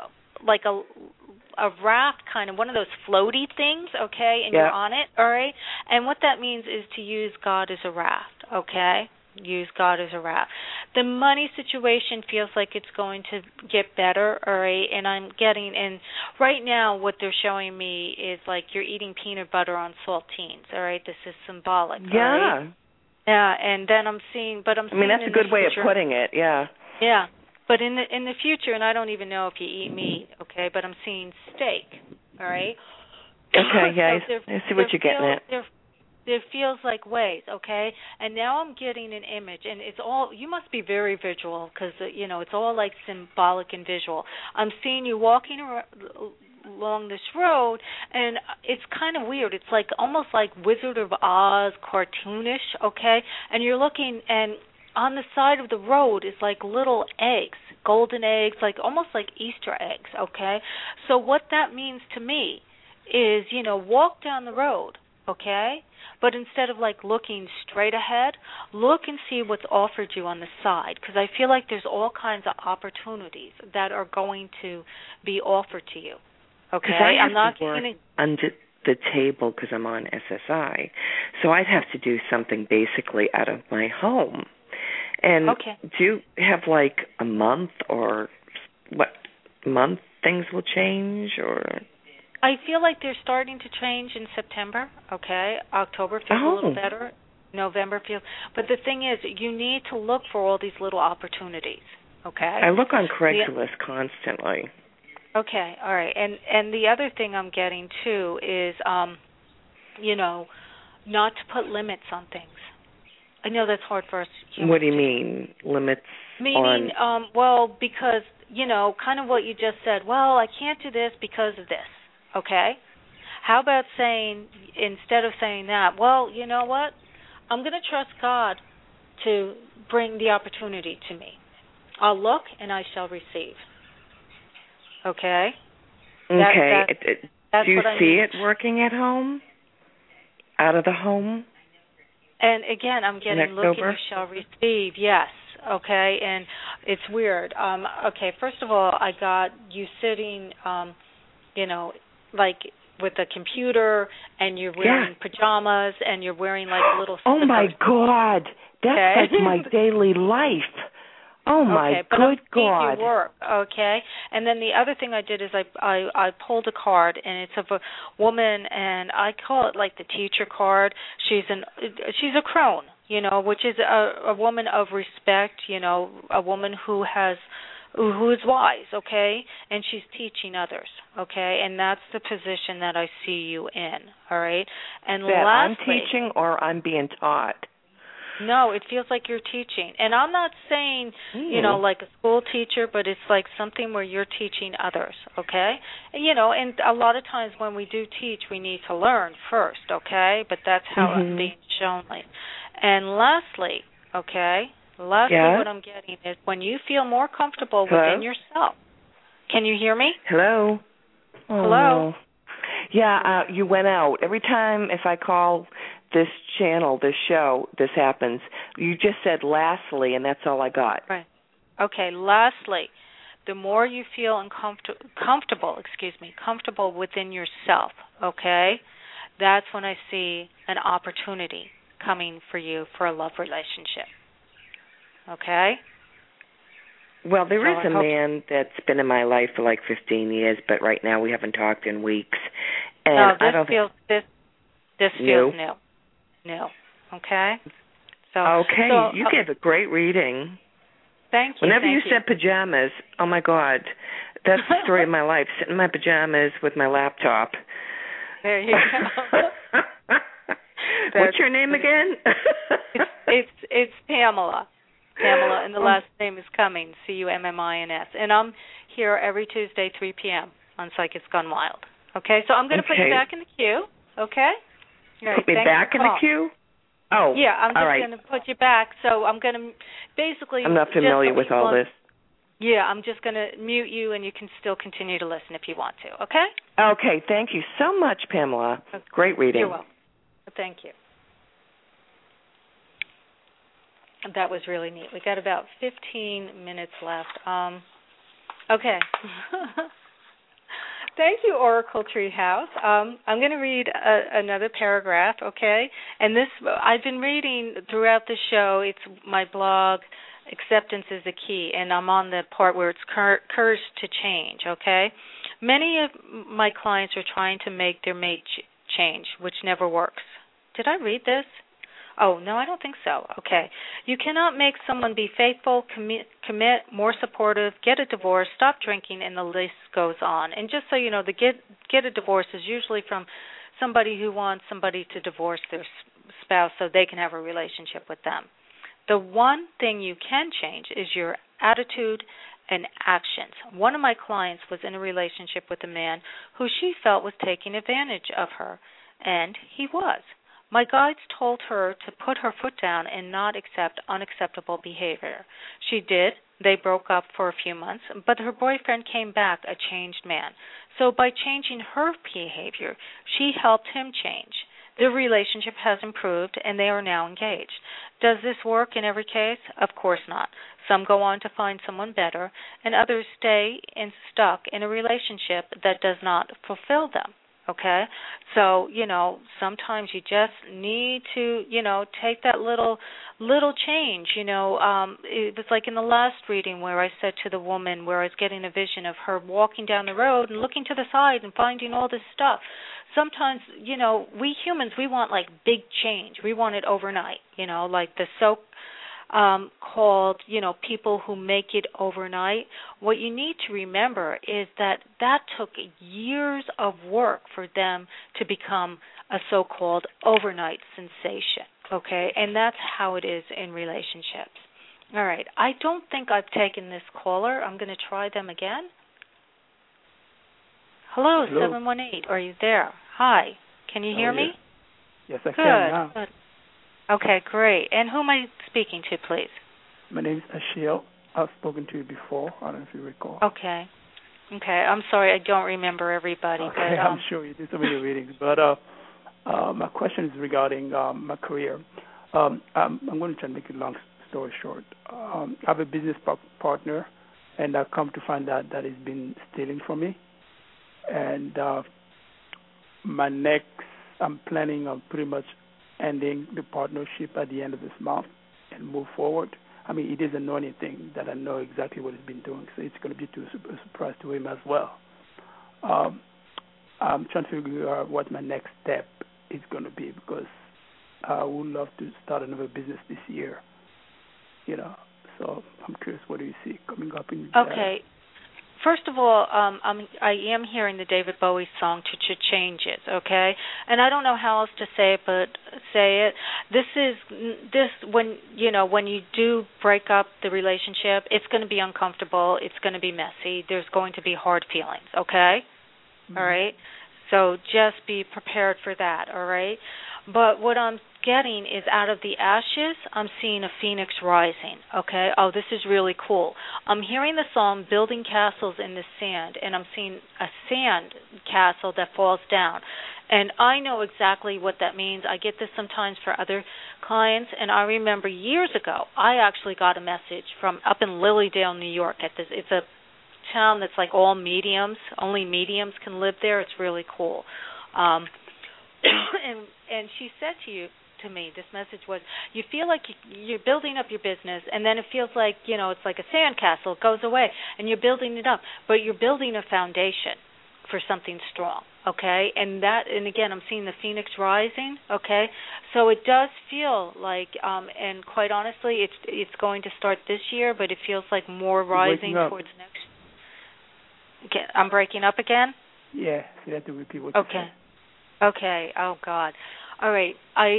[SPEAKER 2] a raft, kind of one of those floaty things, okay? And you're on it, all right? And what that means is to use God as a raft, okay? Use God as a raft. The money situation feels like it's going to get better, all right? And right now what they're showing me is like you're eating peanut butter on saltines, all right? This is symbolic, all right? Yeah, and then I'm seeing that's
[SPEAKER 9] a good way of putting it, yeah.
[SPEAKER 2] Yeah. But in the future, and I don't even know if you eat meat, okay, but I'm seeing steak, all right?
[SPEAKER 9] Okay, yeah, so I see what you're getting at.
[SPEAKER 2] There feels like ways, okay? And now I'm getting an image, and it's all, you must be very visual because, it's all like symbolic and visual. I'm seeing you walking along this road, and it's kind of weird. It's like almost like Wizard of Oz, cartoonish, okay? And you're looking, and on the side of the road is like little eggs, golden eggs, like almost like Easter eggs, okay? So what that means to me is, walk down the road, okay? But instead of like looking straight ahead, look and see what's offered you on the side, because I feel like there's all kinds of opportunities that are going to be offered to you, okay?
[SPEAKER 9] I'm not going under the table because I'm on SSI, so I'd have to do something basically out of my home. And do you have like a month or what month things will change or?
[SPEAKER 2] I feel like they're starting to change in September, okay? October feels a little better. November feels, but the thing is, you need to look for all these little opportunities, okay?
[SPEAKER 9] I look on Craigslist constantly.
[SPEAKER 2] Okay, all right. And the other thing I'm getting too is, not to put limits on things. I know that's hard for us humans.
[SPEAKER 9] What do you mean, limits?
[SPEAKER 2] Meaning, because, kind of what you just said, well, I can't do this because of this, okay? How about saying, instead of saying that, well, you know what? I'm going to trust God to bring the opportunity to me. I'll look and I shall receive. Okay?
[SPEAKER 9] Okay.
[SPEAKER 2] That's
[SPEAKER 9] do you
[SPEAKER 2] what I
[SPEAKER 9] see
[SPEAKER 2] mean.
[SPEAKER 9] it working at home? Out of the home?
[SPEAKER 2] And again, I'm getting look and you shall receive, yes, okay, and it's weird. Okay, first of all, I got you sitting, like with a computer, and you're wearing pajamas, and you're wearing like little slippers.
[SPEAKER 9] Oh, my God. That's like my daily life. Oh, my good God.
[SPEAKER 2] You work, okay? And then the other thing I did is I pulled a card, and it's of a woman, and I call it like the teacher card. She's a crone, which is a woman of respect, a woman who is wise, okay? And she's teaching others, okay? And that's the position that I see you in, all right? And
[SPEAKER 9] that
[SPEAKER 2] lastly,
[SPEAKER 9] I'm teaching or I'm being taught?
[SPEAKER 2] No, it feels like you're teaching. And I'm not saying, like a school teacher, but it's like something where you're teaching others, okay? And a lot of times when we do teach, we need to learn first, okay? But that's how it's being shown. And lastly, what I'm getting is when you feel more comfortable within yourself. Can you hear me?
[SPEAKER 9] Hello?
[SPEAKER 2] Hello?
[SPEAKER 9] No. Yeah, you went out. Every time if I call this channel, this show, this happens. You just said lastly, and that's all I got.
[SPEAKER 2] Right. Okay, lastly, the more you feel comfortable within yourself, okay, that's when I see an opportunity coming for you for a love relationship. Okay?
[SPEAKER 9] Well, there is a man that's been in my life for like 15 years, but right now we haven't talked in weeks. And
[SPEAKER 2] this feels new. No. Okay?
[SPEAKER 9] You gave a great reading.
[SPEAKER 2] Thank you.
[SPEAKER 9] Whenever you said pajamas, oh, my God, that's the story of my life, sitting in my pajamas with my laptop.
[SPEAKER 2] There you go.
[SPEAKER 9] What's your name again?
[SPEAKER 2] it's Pamela. Pamela, and the last name is Cummings, Cummins. And I'm here every Tuesday, 3 p.m. on Psychics Gone Wild. Okay? So I'm going to put you back in the queue. Okay? Right,
[SPEAKER 9] put me back in the queue? Oh,
[SPEAKER 2] yeah, I'm just going to put you back. So I'm going to basically...
[SPEAKER 9] I'm not familiar with all this.
[SPEAKER 2] Yeah, I'm just going to mute you, and you can still continue to listen if you want to, okay?
[SPEAKER 9] Okay, thank you so much, Pamela. Great reading.
[SPEAKER 2] You're welcome. Thank you. That was really neat. We got about 15 minutes left. Okay. Thank you, Oracle Treehouse. I'm going to read another paragraph, okay? And this, I've been reading throughout the show. It's my blog, Acceptance is the Key, and I'm on the part where it's Courage to Change, okay? Many of my clients are trying to make their mate change, which never works. Did I read this? Oh, no, I don't think so. Okay. You cannot make someone be faithful, commit, more supportive, get a divorce, stop drinking, and the list goes on. And just so you know, the get a divorce is usually from somebody who wants somebody to divorce their spouse so they can have a relationship with them. The one thing you can change is your attitude and actions. One of my clients was in a relationship with a man who she felt was taking advantage of her, and he was. My guides told her to put her foot down and not accept unacceptable behavior. She did. They broke up for a few months, but her boyfriend came back a changed man. So by changing her behavior, she helped him change. Their relationship has improved, and they are now engaged. Does this work in every case? Of course not. Some go on to find someone better, and others stay stuck in a relationship that does not fulfill them. Okay? So, sometimes you just need to, take that little change. It was like in the last reading where I said to the woman, where I was getting a vision of her walking down the road and looking to the side and finding all this stuff. Sometimes, we humans, we want like big change. We want it overnight, like the called, people who make it overnight. What you need to remember is that took years of work for them to become a so-called overnight sensation, okay? And that's how it is in relationships. All right, I don't think I've taken this caller. I'm going to try them again. Hello, 718. Are you there? Hi. Can you hear me?
[SPEAKER 10] Yes, I can now.
[SPEAKER 2] Good. Okay, great. And who am I speaking to, please?
[SPEAKER 10] My name is Ashiel. I've spoken to you before. I don't know if you recall.
[SPEAKER 2] Okay. I'm sorry, I don't remember everybody.
[SPEAKER 10] Okay,
[SPEAKER 2] but,
[SPEAKER 10] I'm sure you did so many readings. But my question is regarding my career. I'm going to try to make a long story short. I have a business partner, and I've come to find out that he's been stealing from me. And I'm planning on pretty much ending the partnership at the end of this month and move forward. I mean, it doesn't know anything that I know exactly what he's been doing, so it's going to be a surprise to him as well. I'm trying to figure out what my next step is going to be, because I would love to start another business this year, So I'm curious, what do you see coming up in
[SPEAKER 2] Okay. First of all, I am hearing the David Bowie song "To Changes," okay, and I don't know how else to say it, but say it. This when you do break up the relationship, it's going to be uncomfortable. It's going to be messy. There's going to be hard feelings. Okay, all right. So just be prepared for that. All right. But what I'm getting is, out of the ashes, I'm seeing a phoenix rising, okay? Oh, this is really cool. I'm hearing the song Building Castles in the Sand, and I'm seeing a sand castle that falls down. And I know exactly what that means. I get this sometimes for other clients, and I remember years ago, I actually got a message from up in Lilydale, New York. It's a town that's like all mediums. Only mediums can live there. It's really cool. And she said to me, this message was, you feel like you're building up your business, and then it feels like, it's like a sandcastle. It goes away, and you're building it up, but you're building a foundation for something strong, okay? And again, I'm seeing the phoenix rising, okay? So it does feel like, and quite honestly, it's going to start this year, but it feels like more rising towards next. Okay, I'm breaking up again?
[SPEAKER 10] Yeah, you have to repeat what you said.
[SPEAKER 2] Okay. Oh God. All right.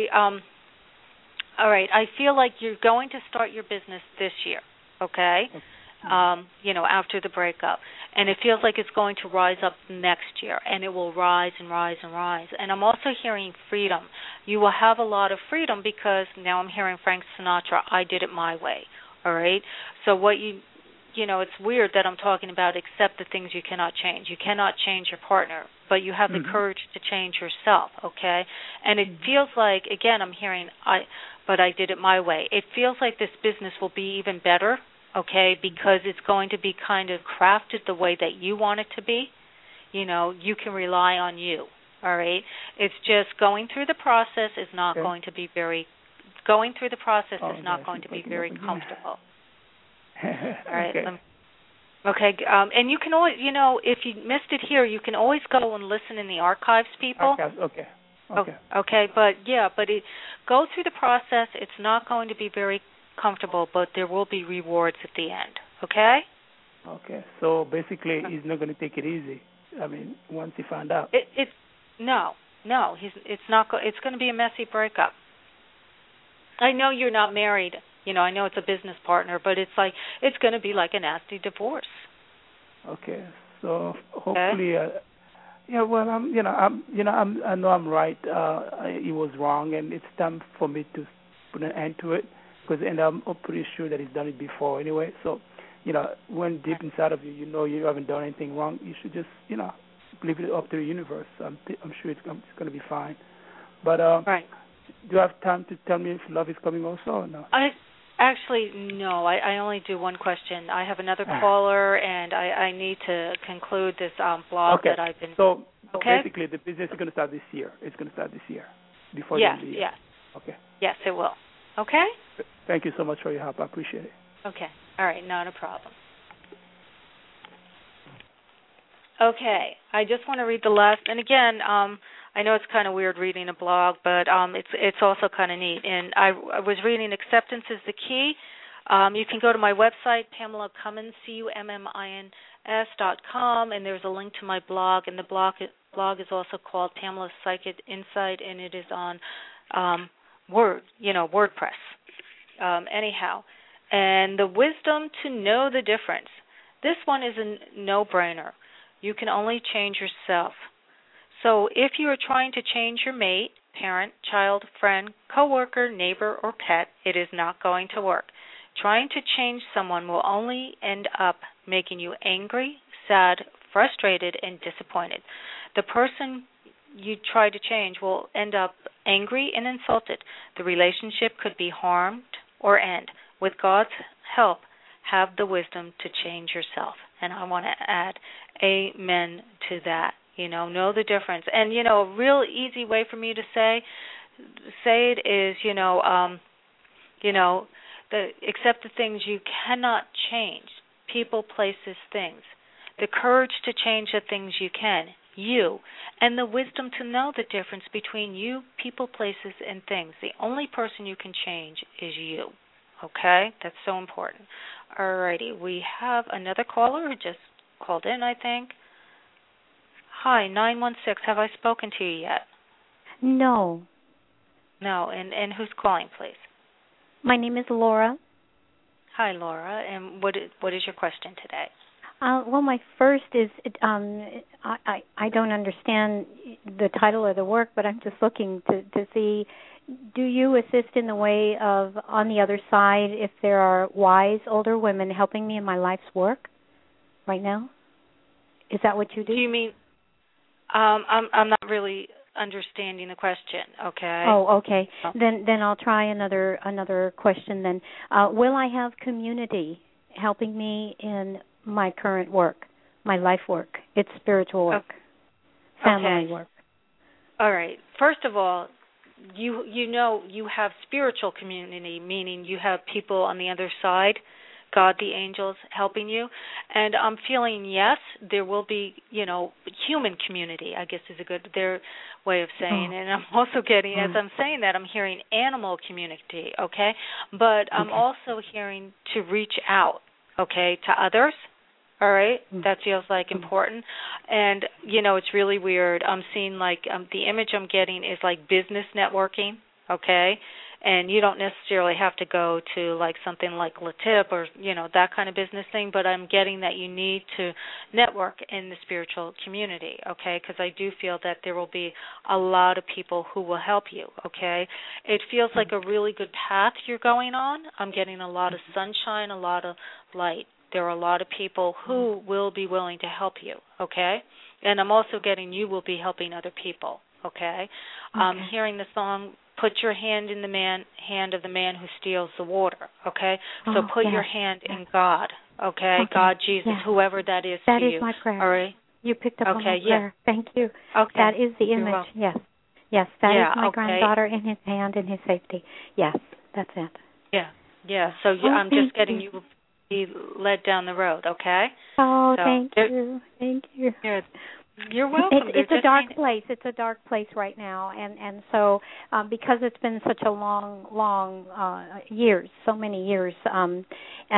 [SPEAKER 2] I feel like you're going to start your business this year. Okay. After the breakup, and it feels like it's going to rise up next year, and it will rise and rise and rise. And I'm also hearing freedom. You will have a lot of freedom, because now I'm hearing Frank Sinatra. I did it my way. All right. So what it's weird that I'm talking about accept the things you cannot change. You cannot change your partner, but you have the courage to change yourself, okay? And it feels like, again, I'm hearing but I did it my way. It feels like this business will be even better, okay, because it's going to be kind of crafted the way that you want it to be. You can rely on you, all right? It's just going through the process is not going to be very comfortable. All right. Okay. And you can always, if you missed it here, you can always go and listen in the archives, people.
[SPEAKER 10] Okay.
[SPEAKER 2] Okay, but go through the process. It's not going to be very comfortable, but there will be rewards at the end. Okay?
[SPEAKER 10] Okay. So basically, he's not going to take it easy. I mean, once he found out.
[SPEAKER 2] No. It's not. It's going to be a messy breakup. I know you're not married. I know it's a business partner, but it's going to be like a nasty divorce.
[SPEAKER 10] Okay. So hopefully, well, I know I'm right. He was wrong, and it's time for me to put an end to it. And I'm pretty sure that he's done it before anyway. So, when deep inside of you, you haven't done anything wrong, you should just, leave it up to the universe. I'm sure it's going to be fine. But
[SPEAKER 2] right.
[SPEAKER 10] Do you have time to tell me if love is coming also or no?
[SPEAKER 2] Actually, no. I only do one question. I have another caller, and I need to conclude this blog that I've been...
[SPEAKER 10] So basically, the business is going to start this year. It's going to start this year, before the end of the year.
[SPEAKER 2] Yes.
[SPEAKER 10] Okay.
[SPEAKER 2] Yes, it will. Okay?
[SPEAKER 10] Thank you so much for your help. I appreciate it.
[SPEAKER 2] Okay. All right. Not a problem. Okay. I just want to read the last... And again, I know it's kind of weird reading a blog, but it's also kind of neat. And I was reading Acceptance is the Key. You can go to my website, Pamela Cummins, CUMMINS.com, and there's a link to my blog. And the blog is also called Pamela's Psychic Insight, and it is on WordPress. Anyhow, and the wisdom to know the difference. This one is a no-brainer. You can only change yourself. So if you are trying to change your mate, parent, child, friend, coworker, neighbor, or pet, it is not going to work. Trying to change someone will only end up making you angry, sad, frustrated, and disappointed. The person you try to change will end up angry and insulted. The relationship could be harmed or end. With God's help, have the wisdom to change yourself. And I want to add amen to that. Know the difference. And, a real easy way for me to say it is, accept the things you cannot change, people, places, things. The courage to change the things you can, you. And the wisdom to know the difference between you, people, places, and things. The only person you can change is you. Okay? That's so important. All righty. We have another caller who just called in, I think. Hi, 916. Have I spoken to you yet?
[SPEAKER 11] No.
[SPEAKER 2] No. And who's calling, please?
[SPEAKER 11] My name is Laura.
[SPEAKER 2] Hi, Laura. And what is your question today?
[SPEAKER 11] Well, my first is I don't understand the title of the work, but I'm just looking to see, do you assist in the way of, on the other side, if there are wise older women helping me in my life's work right now? Is that what you do?
[SPEAKER 2] Do you mean... I'm not really understanding the question. Okay.
[SPEAKER 11] Oh, okay. Then I'll try another question. Then, will I have community helping me in my current work, my life work? It's spiritual work, family work.
[SPEAKER 2] All right. First of all, you have spiritual community, meaning you have people on the other side. God, the angels helping you. And I'm feeling, yes, there will be, human community, I guess is a good way of saying it. And I'm also getting, as I'm saying that, I'm hearing animal community, okay? But I'm also hearing to reach out, okay, to others, all right? That feels like important. And, it's really weird. I'm seeing the image I'm getting is like business networking, okay? And you don't necessarily have to go to something like LaTip or, that kind of business thing, but I'm getting that you need to network in the spiritual community, okay, because I do feel that there will be a lot of people who will help you, okay. It feels like a really good path you're going on. I'm getting a lot of sunshine, a lot of light. There are a lot of people who will be willing to help you, okay, and I'm also getting you will be helping other people, okay. I'm hearing the song put your hand in the hand of the man who steals the water, okay? So put your hand in God, okay? God, Jesus, whoever that is
[SPEAKER 11] to
[SPEAKER 2] you.
[SPEAKER 11] That is my prayer.
[SPEAKER 2] All right?
[SPEAKER 11] You picked up on my prayer. Thank you.
[SPEAKER 2] Okay.
[SPEAKER 11] That is the image, yes. Yes, that is my granddaughter in his hand in his safety. Yes, that's it.
[SPEAKER 2] Yeah. So I'm just getting you be led down the road, okay?
[SPEAKER 11] Oh, so, thank you.
[SPEAKER 2] You're welcome.
[SPEAKER 11] It's a dark place. It's a dark place right now, and so because it's been such a long years, so many years, and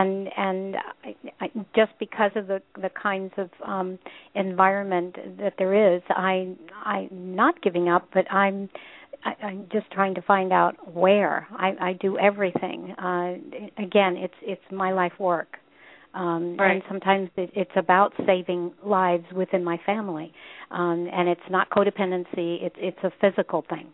[SPEAKER 11] I, just because of the kinds of environment that there is, I'm not giving up, but I'm just trying to find out where. I do everything. Again, it's my life work. And sometimes it's about saving lives within my family, and it's not codependency. It's a physical thing,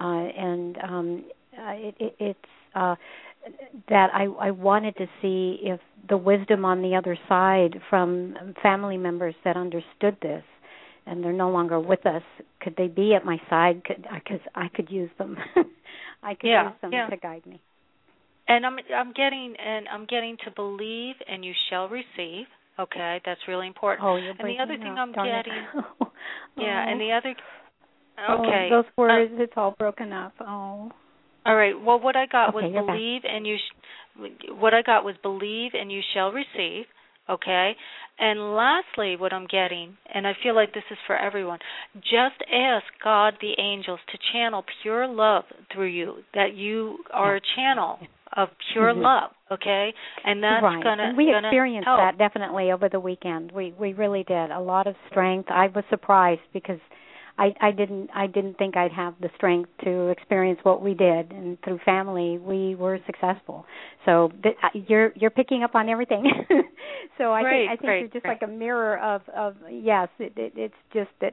[SPEAKER 11] it's that I wanted to see if the wisdom on the other side from family members that understood this, and they're no longer with us. Could they be at my side? Because I could use them. I could use them to guide me.
[SPEAKER 2] And I'm getting to believe, and you shall receive. Okay, that's really important.
[SPEAKER 11] Oh, you're
[SPEAKER 2] and the other thing I'm getting, and the other,
[SPEAKER 11] those words, it's all broken up. Oh.
[SPEAKER 2] All right. Well, what I got was believe, and what I got was believe, and you shall receive. Okay. And lastly, what I'm getting, and I feel like this is for everyone, just ask God, the angels, to channel pure love through you. That you are a channel of pure love, okay? And that's gonna
[SPEAKER 11] we experienced
[SPEAKER 2] help.
[SPEAKER 11] That definitely over the weekend. We really did. A lot of strength. I was surprised because I didn't think I'd have the strength to experience what we did, and through family we were successful. So you're picking up on everything. So I think you're just like a mirror of yes. It's just that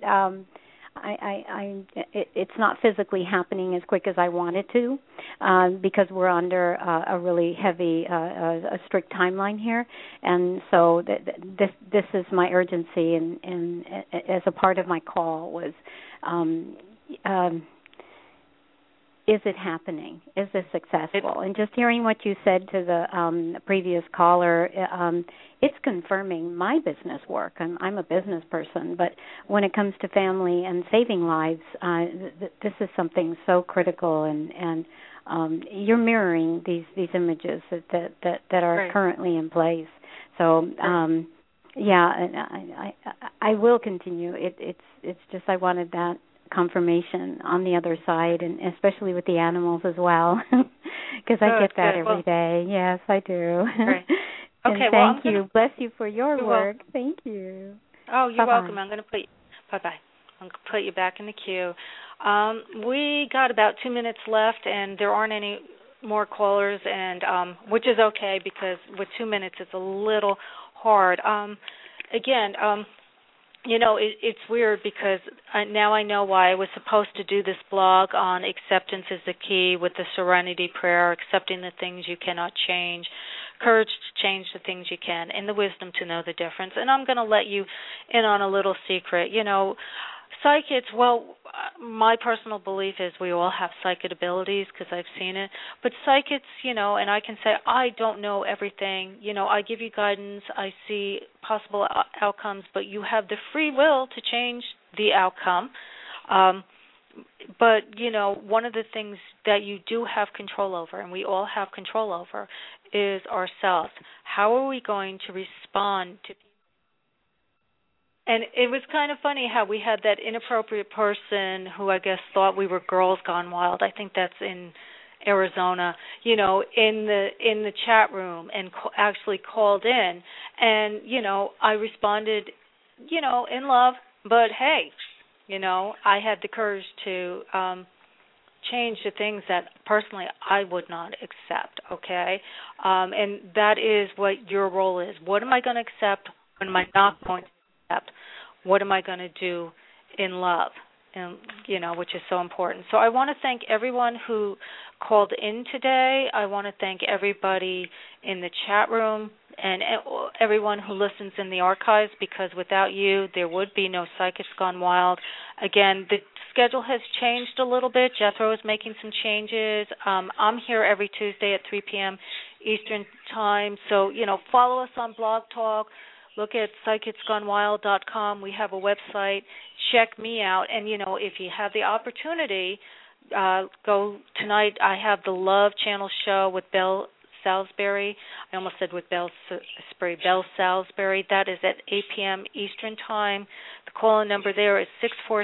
[SPEAKER 11] it's not physically happening as quick as I want it to, because we're under a really heavy, a strict timeline here, and so this is my urgency, and as a part of my call was, is it happening? Is this successful? And just hearing what you said to the previous caller, it's confirming my business work. I'm a business person, but when it comes to family and saving lives, this is something so critical, and you're mirroring these images that are currently in place. So and I will continue. It's just I wanted that confirmation on the other side, and especially with the animals as well, because I get that every day. Yes, I do.
[SPEAKER 2] Right. Okay,
[SPEAKER 11] thank you. Bless you for your work. Thank you.
[SPEAKER 2] Oh, you're welcome. I'm going to put you. Bye-bye. I'm going to put you back in the queue. We got about 2 minutes left, and there aren't any more callers, and which is okay because with 2 minutes it's a little hard. It's weird because now I know why I was supposed to do this blog on acceptance is the key with the serenity prayer, accepting the things you cannot change, courage to change the things you can, and the wisdom to know the difference. And I'm going to let you in on a little secret. Psychics, my personal belief is we all have psychic abilities because I've seen it. But psychics, and I can say, I don't know everything. I give you guidance. I see possible outcomes, but you have the free will to change the outcome. But, one of the things that you do have control over, and we all have control over, is ourselves. How are we going to respond to people? And it was kind of funny how we had that inappropriate person who I guess thought we were girls gone wild. I think that's in Arizona, in the chat room, and actually called in. And, I responded, in love. But, hey, I had the courage to change the things that personally I would not accept, okay? And that is what your role is. What am I going to accept? What am I not going to accept? What am I going to do in love? And which is so important. So I want to thank everyone who called in today. I want to thank everybody in the chat room, and everyone who listens in the archives, because without you, there would be no Psychics Gone Wild. Again, the schedule has changed a little bit. Jethro is making some changes. I'm here every Tuesday at 3 p.m. Eastern Time. So, follow us on Blog Talk. Look at psychicsgonewild.com. We have a website. Check me out. And, if you have the opportunity, go tonight. I have the Love Channel show with Belle Salisbury. I almost said with Belle Salisbury. That is at 8 p.m. Eastern Time. The call-in number there is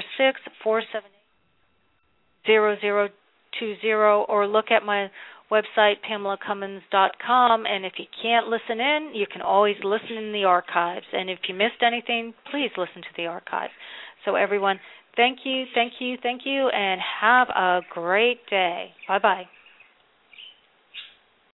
[SPEAKER 2] 646-478-0020, or look at my website, PamelaCummins.com, and if you can't listen in, you can always listen in the archives. And if you missed anything, please listen to the archives. So everyone, thank you, and have a great day. Bye-bye.